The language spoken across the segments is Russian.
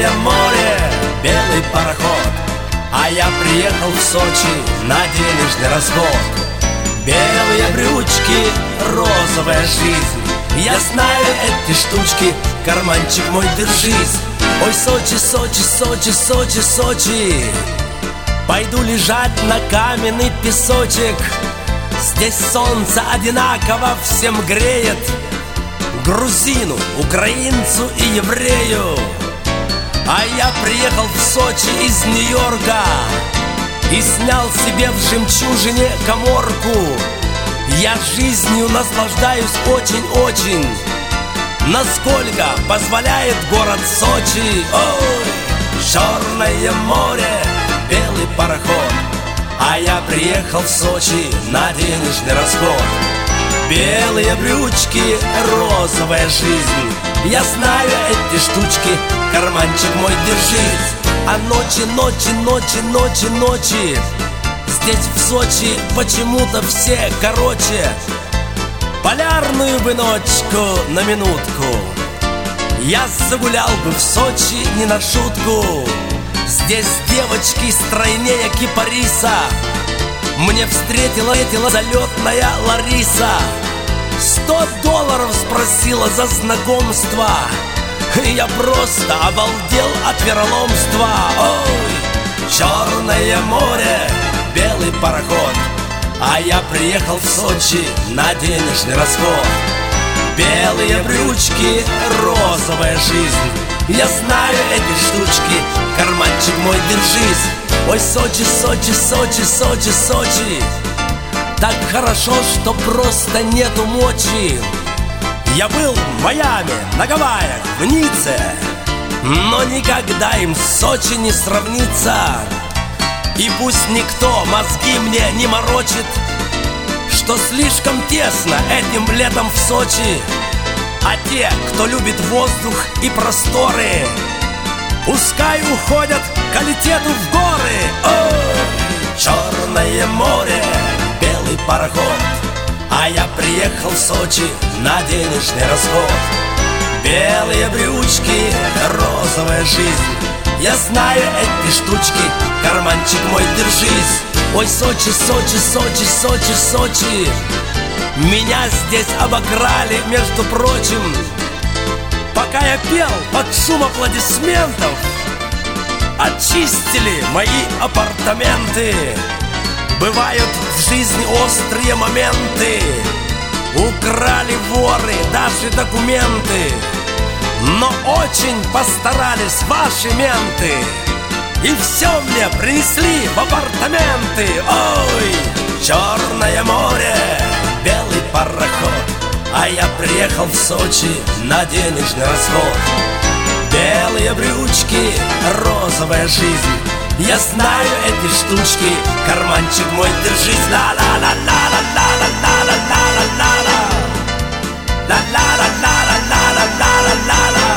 Черное море, белый пароход, а я приехал в Сочи на денежный расход. Белые брючки, розовая жизнь, я знаю эти штучки, карманчик мой, держись. Ой, Сочи, Сочи, Сочи, Сочи, Сочи, пойду лежать на каменный песочек. Здесь солнце одинаково всем греет, грузину, украинцу и еврею. А я приехал в Сочи из Нью-Йорка и снял себе в жемчужине каморку. Я жизнью наслаждаюсь очень-очень, насколько позволяет город Сочи. Ой, Черное море, белый пароход, а я приехал в Сочи на денежный расход. Белые брючки, розовая жизнь, я знаю эти штучки, карманчик мой, держись. А ночи, ночи, ночи, ночи, ночи здесь в Сочи почему-то все короче. Полярную бы ночку на минутку я загулял бы в Сочи не на шутку. Здесь девочки стройнее кипариса мне встретила залетная Лариса. $100 спросила за знакомство, я просто обалдел от вероломства. Ой, Черное море, белый пароход, а я приехал в Сочи на денежный расход. Белые брючки, розовая жизнь, я знаю эти штучки, карманчик мой, держись. Ой, Сочи, Сочи, Сочи, Сочи, Сочи, так хорошо, что просто нету мочи. Я был в Майами, на Гавайях, в Ницце, но никогда им Сочи не сравнится. И пусть никто мозги мне не морочит, что слишком тесно этим летом в Сочи. А те, кто любит воздух и просторы, пускай уходят к летету в горы. Ой, Черное море, белый пароход, а я приехал в Сочи на денежный расход. Белые брючки, розовая жизнь, я знаю эти штучки, карманчик мой, держись. Ой, Сочи, Сочи, Сочи, Сочи, Сочи, меня здесь обокрали, между прочим. Пока я пел под шум аплодисментов, очистили мои апартаменты. Бывают в жизни острые моменты, украли воры даже документы, но очень постарались ваши менты и все мне принесли в апартаменты. Ой, Черное море, белый пароход, а я приехал в Сочи на денежный расход. Белые брючки, розовая жизнь, я знаю эти штучки, карманчик мой, держись. Ла-ла-ла-ла-ла-ла-ла-ла-ла-ла-ла-ла, ла-ла-ла-ла-ла-ла-ла-ла-ла-ла,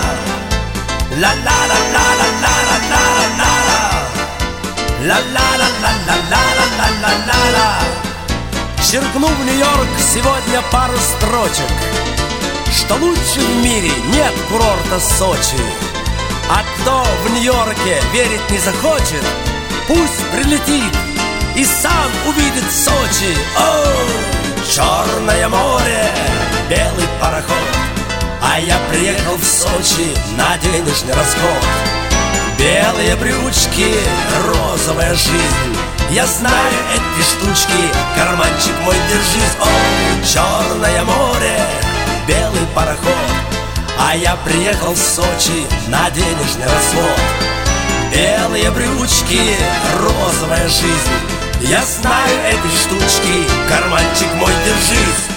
ла-ла-ла-ла-ла-ла-ла-ла-ла-ла-ла-ла. Черкну в Нью-Йорк сегодня пару строчек, что лучше в мире нет курорта Сочи. А кто в Нью-Йорке верить не захочет, пусть прилетит и сам увидит Сочи. Ой, Черное море, белый пароход, а я приехал в Сочи на денежный расход. Белые брючки, розовая жизнь, я знаю эти штучки, карманчик мой, держись. Ой, Черное море, белый пароход, а я приехал в Сочи на денежный расход. Белые брючки, розовая жизнь, я знаю эти штучки, карманчик мой, держись.